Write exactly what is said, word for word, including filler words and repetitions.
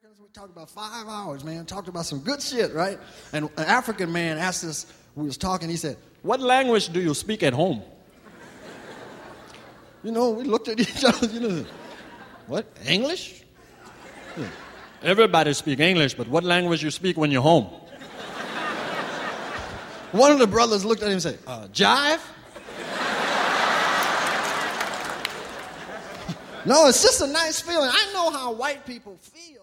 We talked about five hours, man. Talked about some good shit, right? And an African man asked us, we was talking, he said, "What language do you speak at home?" You know, we looked at each other, you know, what, English? Yeah. Everybody speak English, but what language you speak when you're home? One of the brothers looked at him and said, uh, jive? No, it's just a nice feeling. I know how white people feel.